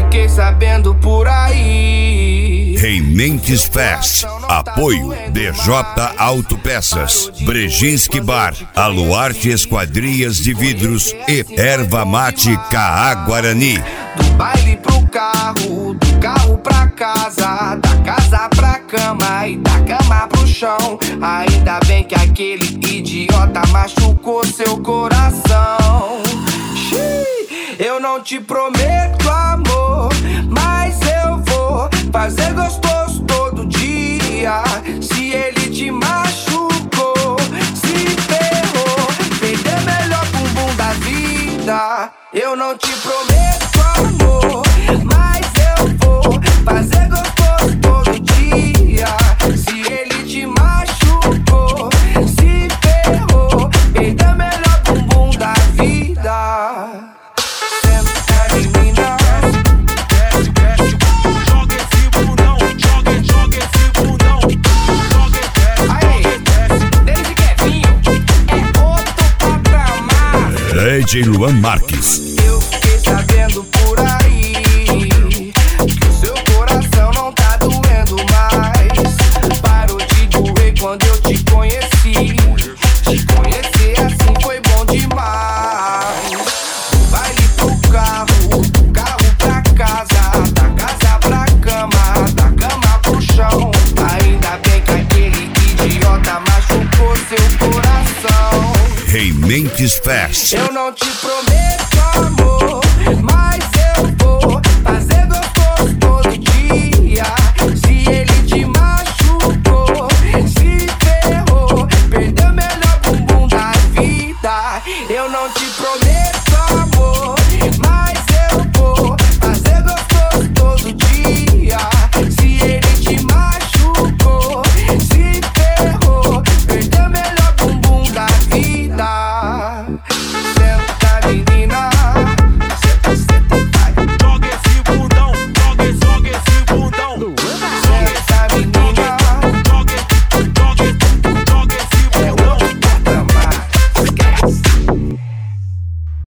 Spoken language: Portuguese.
fiquei sabendo por aí. Rementes Fest. Apoio DJ Autopeças, Brejinski Bar, Aluarte Esquadrias de Vidros e Erva Mate Caá Guarani. Do baile pro carro, do carro pra casa, da casa pra cama e da cama pro chão. Ainda bem que aquele idiota machucou seu coração. Eu não te prometo amor, mas eu vou fazer gostoso todo dia. Se ele te machucou, se ferrou, perder melhor bumbum da vida. Eu não te prometo amor, mas eu vou fazer gostoso todo dia. Se ele te machucou, se ferrou, perder melhor bumbum da vida. DJ Luan Marques. Eu fiquei sabendo por aí que o seu coração não tá doendo mais. Parou de doer quando eu te conheci. Te conhecer assim foi bom demais. Do baile pro carro, do carro pra casa, da casa pra cama, da cama pro chão. Ainda bem que aquele idiota machucou seu coração. Rementes Fest. Eu não te prometo amor, mas